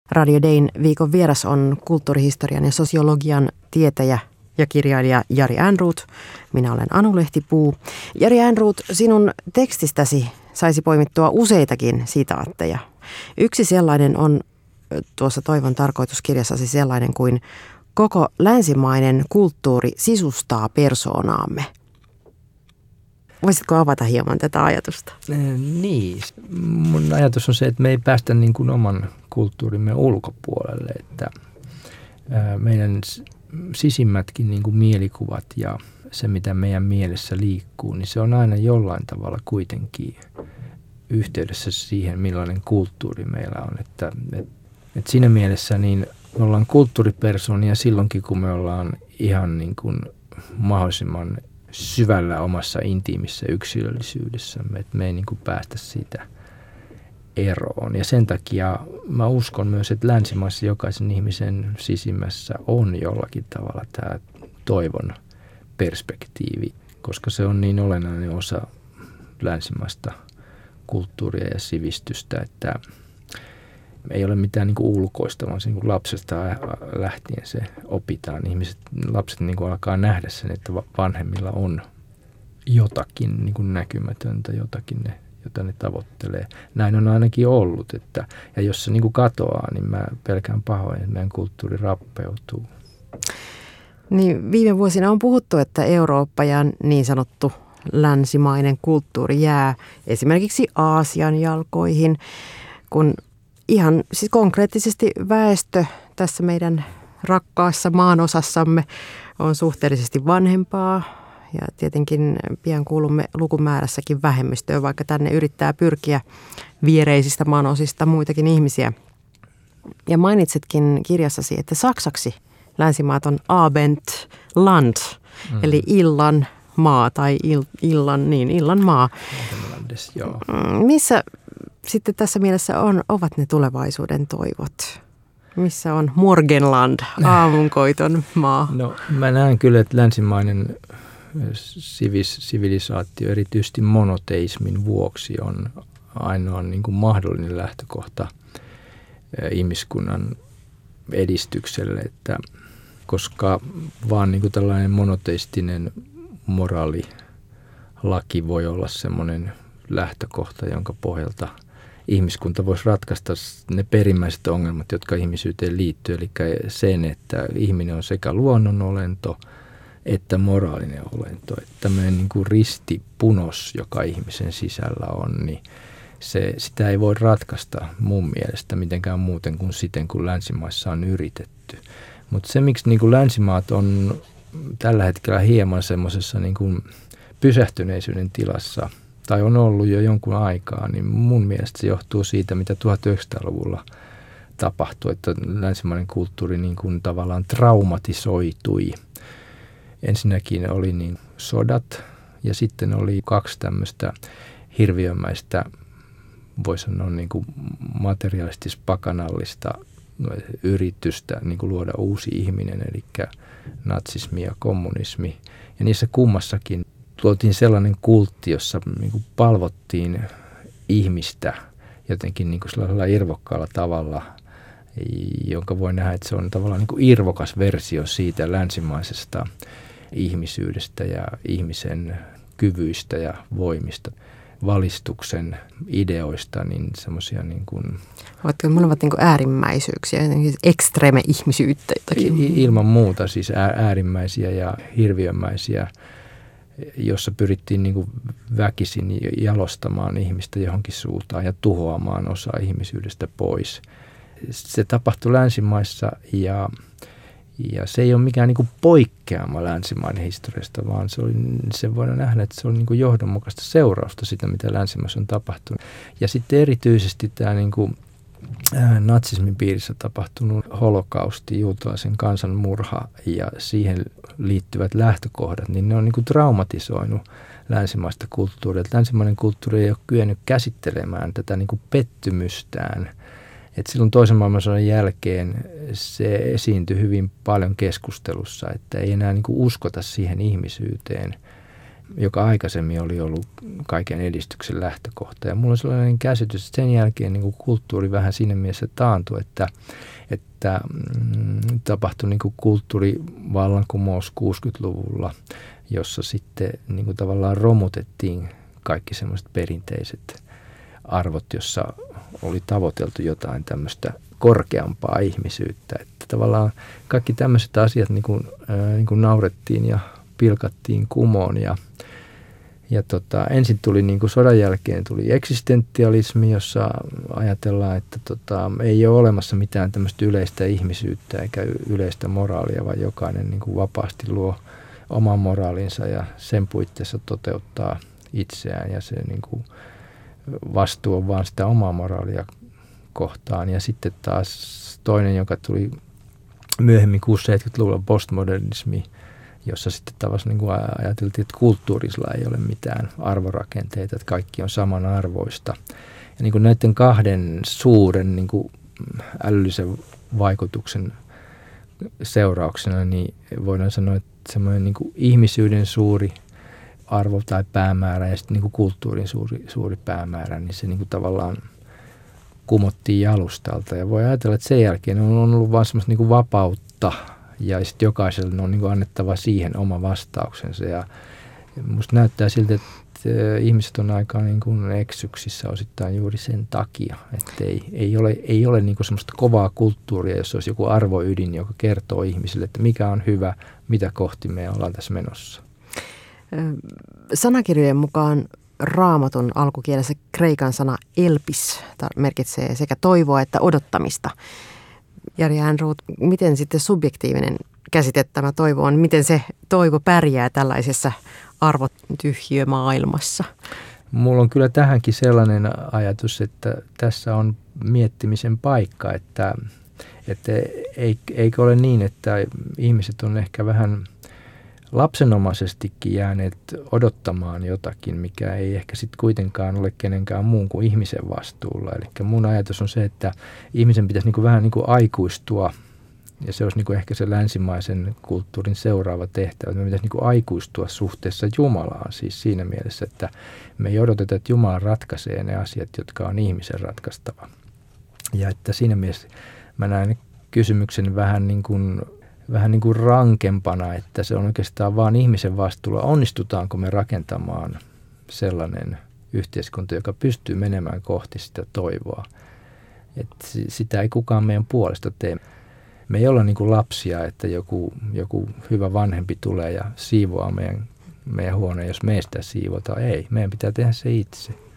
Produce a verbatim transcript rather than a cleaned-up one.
Radio Dayn viikon vieras on kulttuurihistorian ja sosiologian tietäjä ja kirjailija Jari Ehrnrooth. Minä olen Anu Lehtipuu. Jari Ehrnrooth, sinun tekstistäsi saisi poimittua useitakin sitaatteja. Yksi sellainen on tuossa Toivon tarkoituskirjassasi sellainen kuin koko länsimainen kulttuuri sisustaa persoonaamme. Voisitko avata hieman tätä ajatusta? Niin. Mun ajatus on se, että me ei päästä niin kuin oman kulttuurimme ulkopuolelle. Että meidän sisimmätkin niin kuin mielikuvat ja se, mitä meidän mielessä liikkuu, niin se on aina jollain tavalla kuitenkin yhteydessä siihen, millainen kulttuuri meillä on. Että, et, et siinä mielessä niin me ollaan kulttuuripersoonia silloinkin, kun me ollaan ihan niin kuin mahdollisimman syvällä omassa intiimissä yksilöllisyydessämme, että me ei niin kuin päästä siitä eroon. Ja sen takia mä uskon myös, että länsimaissa jokaisen ihmisen sisimmässä on jollakin tavalla tämä toivon perspektiivi, koska se on niin olennainen osa länsimaista kulttuuria ja sivistystä, että ei ole mitään niin kuin ulkoista, vaan se niin kuin lapsesta lähtien se opitaan. Ihmiset, lapset niin kuin alkaa nähdä sen, että vanhemmilla on jotakin niin kuin näkymätöntä, jotakin, ne, jota ne tavoittelee. Näin on ainakin ollut. Että, ja jos se niin kuin katoaa, niin mä pelkään pahoin, että meidän kulttuuri rappeutuu. Niin, viime vuosina on puhuttu, että Eurooppa ja niin sanottu länsimainen kulttuuri jää esimerkiksi Aasian jalkoihin, kun ihan siis konkreettisesti väestö tässä meidän rakkaassa maanosassamme on suhteellisesti vanhempaa ja tietenkin pian kuulumme lukumäärässäkin vähemmistöön, vaikka tänne yrittää pyrkiä viereisistä maanosista muitakin ihmisiä. Ja mainitsitkin kirjassasi, että saksaksi länsimaat on Abendland, mm. eli illan maa tai il, illan, niin, illan maa. Abendlandes, joo. Missä sitten tässä mielessä on, ovat ne tulevaisuuden toivot? Missä on Morgenland, aamunkoiton maa? No mä näen kyllä, että länsimainen sivis, sivilisaatio erityisesti monoteismin vuoksi on ainoa niin kuin mahdollinen lähtökohta ihmiskunnan edistykselle, että koska vaan niin kuin tällainen monoteistinen moraalilaki voi olla semmoinen lähtökohta, jonka pohjalta ihmiskunta voisi ratkaista ne perimmäiset ongelmat, jotka ihmisyyteen liittyy. Eli sen, että ihminen on sekä luonnonolento että moraalinen olento. Että tämmöinen niin kuin ristipunos, joka ihmisen sisällä on, niin se, sitä ei voi ratkaista mun mielestä mitenkään muuten kuin siten, kun länsimaissa on yritetty. Mutta se, miksi niin kuin länsimaat on tällä hetkellä hieman semmoisessa niin kuin pysähtyneisyyden tilassa, tai on ollut jo jonkun aikaa, niin mun mielestä se johtuu siitä, mitä tuhatyhdeksänsataaluvulla tapahtui, että länsimainen kulttuuri niin kuin tavallaan traumatisoitui. Ensinnäkin oli niin sodat ja sitten oli kaksi tämmöistä hirviömäistä, voi sanoa niin kuin materialistis-pakanallista yritystä niin kuin luoda uusi ihminen, eli natsismi ja kommunismi. Ja niissä kummassakin luotiin sellainen kultti, jossa niin kuin palvottiin ihmistä jotenkin niin kuin sellaisella irvokkaalla tavalla, jonka voi nähdä, että se on tavallaan niin kuin irvokas versio siitä länsimaisesta ihmisyydestä ja ihmisen kyvyistä ja voimista, valistuksen ideoista, niin semmoisia niin kuin Ovatko molemmat niin kuin äärimmäisyyksiä, ekstreme ihmisyyttä jotakin? Ilman muuta siis äärimmäisiä ja hirviömäisiä, jossa pyrittiin niin kuin väkisin jalostamaan ihmistä johonkin suuntaan ja tuhoamaan osa ihmisyydestä pois. Se tapahtui länsimaissa ja, ja se ei ole mikään niin kuin poikkeama länsimaiden historiasta, vaan se, oli, se voidaan nähdä, että se on niin kuin johdonmukaista seurausta sitä, mitä länsimaissa on tapahtunut. Ja sitten erityisesti tämä niin kuin natsismin piirissä tapahtunut holokausti, juutalaisen kansanmurha ja siihen liittyvät lähtökohdat, niin ne on niin kuin traumatisoinut länsimaista kulttuuria. Länsimainen kulttuuri ei ole kyennyt käsittelemään tätä niin kuin pettymystään. Et silloin toisen maailmansodan jälkeen se esiintyi hyvin paljon keskustelussa, että ei enää niin kuin uskota siihen ihmisyyteen, joka aikaisemmin oli ollut kaiken edistyksen lähtökohta. Ja mulla on sellainen käsitys, että sen jälkeen niin kuin kulttuuri vähän siinä mielessä taantui, että, että mm, tapahtui niin kuin kulttuurivallankumous kuusikymmentäluvulla, jossa sitten niin kuin tavallaan romutettiin kaikki semmoiset perinteiset arvot, jossa oli tavoiteltu jotain tämmöistä korkeampaa ihmisyyttä. Että tavallaan kaikki tämmöiset asiat niin kuin, ää, niin kuin naurettiin ja pilkattiin kumoon. Ja, ja tota, ensin tuli niin kuin sodan jälkeen tuli eksistentialismi, jossa ajatellaan, että tota, ei ole olemassa mitään tämmöistä yleistä ihmisyyttä eikä yleistä moraalia, vaan jokainen niin kuin vapaasti luo oman moraalinsa ja sen puitteissa toteuttaa itseään ja se niin kuin vastuu on vaan sitä omaa moraalia kohtaan. Ja sitten taas toinen, joka tuli myöhemmin kuusikymmentä-seitsemänkymmentäluvulla, postmodernismi, jossa sitten taas niin kuin ajateltiin, että kulttuurisilla ei ole mitään arvorakenteita, että kaikki on samanarvoista. Ja niin kuin näiden kahden suuren niin kuin älyllisen vaikutuksen seurauksena, niin voidaan sanoa, että semmoinen niin kuin ihmisyyden suuri arvo tai päämäärä ja sitten niin kuin kulttuurin suuri, suuri päämäärä, niin se niin kuin tavallaan kumottiin jalustalta. Ja voi ajatella, että sen jälkeen on ollut vaan semmoista niin kuin vapautta ja sitten jokaiselle on niin kuin annettava siihen oma vastauksensa. Ja musta näyttää siltä, että ihmiset on aika niin kuin eksyksissä osittain juuri sen takia, että ei, ei ole, ei ole niin kuin semmoista kovaa kulttuuria, jossa olisi joku arvoydin, joka kertoo ihmisille, että mikä on hyvä, mitä kohti me ollaan tässä menossa. Sanakirjojen mukaan Raamatun alkukielessä kreikan sana elpis merkitsee sekä toivoa että odottamista. Jari Ehrnrooth, miten sitten subjektiivinen käsite tämä toivo on? Miten se toivo pärjää tällaisessa arvotyhjiömaailmassa? Mulla on kyllä tähänkin sellainen ajatus, että tässä on miettimisen paikka, että, että eikö ole niin, että ihmiset on ehkä vähän lapsenomaisestikin jääneet odottamaan jotakin, mikä ei ehkä sitten kuitenkaan ole kenenkään muun kuin ihmisen vastuulla. Eli mun ajatus on se, että ihmisen pitäisi niinku vähän niinku aikuistua, ja se olisi niinku ehkä se länsimaisen kulttuurin seuraava tehtävä, että me pitäisi niinku aikuistua suhteessa Jumalaan, siis siinä mielessä, että me ei odoteta, että Jumala ratkaisee ne asiat, jotka on ihmisen ratkaistava. Ja että siinä mielessä mä näen kysymyksen vähän niin kuin vähän niin kuin rankempana, että se on oikeastaan vaan ihmisen vastuulla. Onnistutaanko me rakentamaan sellainen yhteiskunta, joka pystyy menemään kohti sitä toivoa? Että sitä ei kukaan meidän puolesta tee. Me ei olla niin kuin lapsia, että joku, joku hyvä vanhempi tulee ja siivoaa meidän, meidän huoneen, jos meistä siivotaan. Ei, meidän pitää tehdä se itse.